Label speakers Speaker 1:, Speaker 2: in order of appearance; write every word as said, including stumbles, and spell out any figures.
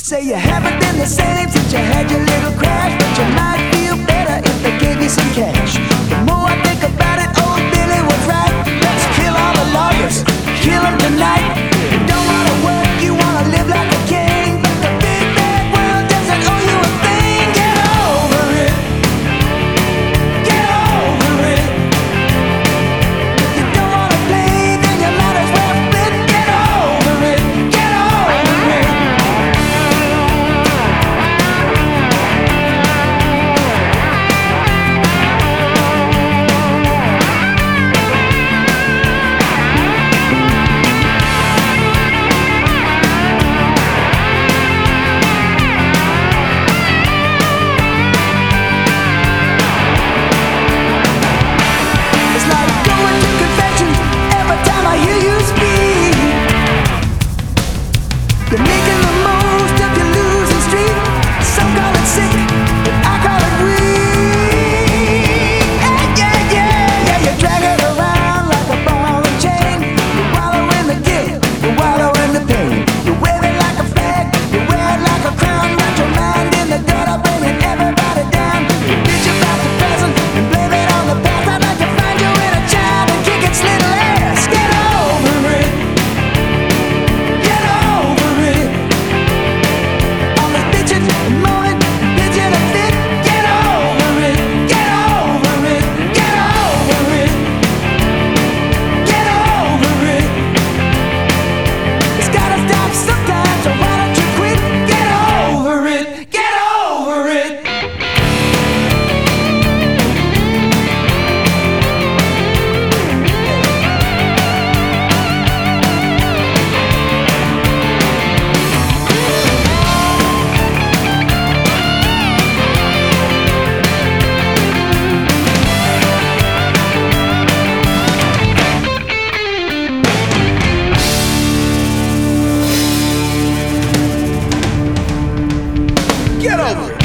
Speaker 1: Say you haven't been the same since you had your little crash, but you might feel better if they gave you some cash. The more I think about it, old Billy was right. Let's kill all the lawyers, kill them tonight. You don't wanna work, you wanna live like a king, but the big bad world doesn't owe you a thing. Get over it. Get over it. If you don't wanna play, then you might as well quit. Get over it. Get over it. It's like going to confessions every time I hear you speak. You're making the most of your losing streak. Some call it sick, but I call it weak. Yeah, yeah, yeah, yeah. You drag it around like a ball and chain. You wallow in the guilt, you wallow in the pain. You wave it like a flag, you wear it like a crown. Got your mind in the gutter, bringing everybody down. You bitch about the present and blame it on the past. I'd like to find you in a child and kick its little ass. Get over it. Get over it. All this bitching and moaning, bitching and fit. Get over it. Get over it. Get over it. Get over it. It's gotta stop sometimes, so why don't you quit? Get over it. Get over it. Get over it.